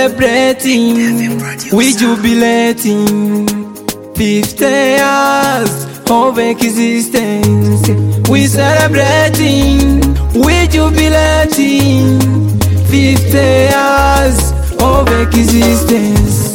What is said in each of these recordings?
celebrating, we jubilating. 50 years of existence. We celebrating, we jubilating. 50 years of existence.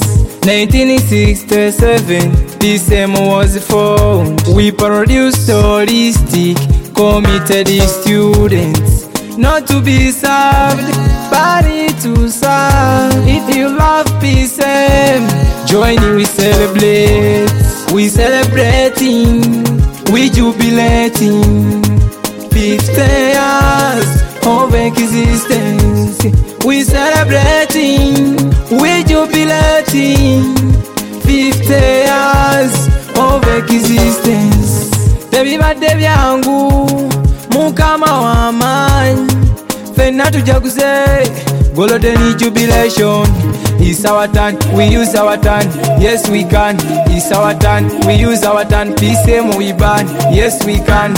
1967, this was formed. We produced holistic, committed students, not to be served, but to serve. If you love peace, join in, we celebrate. We celebrating, we jubilating. 50 years of existence. We celebrating, we jubilating. 50 years of existence. Tebibadde byangu mukama w'amaanyi, fenna tujaguze golden jubilation. It's our turn, we use our turn. Yes we can. It's our turn, we use our turn. Peace we ban. Yes we can.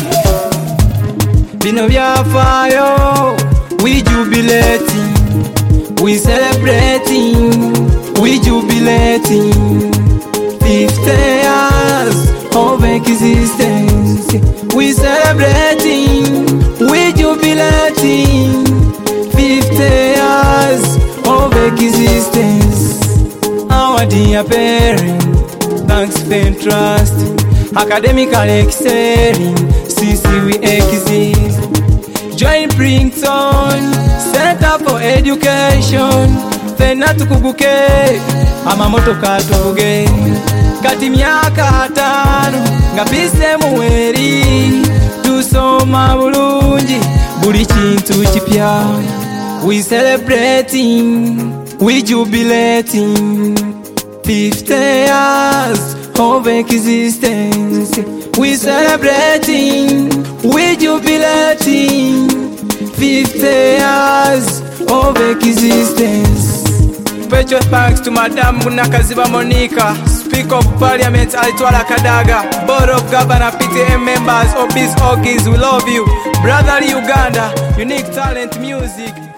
Bino byafaayo, we jubilating, we celebrating, we jubilating. 50 years of existence. We celebrating, we jubilating. 50 years of existence. Our dear parents, thanks for trust. Academically excelling, since we exist. Join Princeton Center for Education. Fena tukubuke, amamotoka tuvuge. Kati myaka 5 nga pise muweri, tusoma bulungi buli kintu kipya. We celebrating, we jubilating. 50 years of existence. We celebrating, we jubilating. 50 years of existence. Special thanks to Madam Munakaziba Monica, Speaker of Parliament Alitwala Kadaga, Board of Governor PTM members, Obis Ogis, we love you. Brotherly Uganda, unique talent music.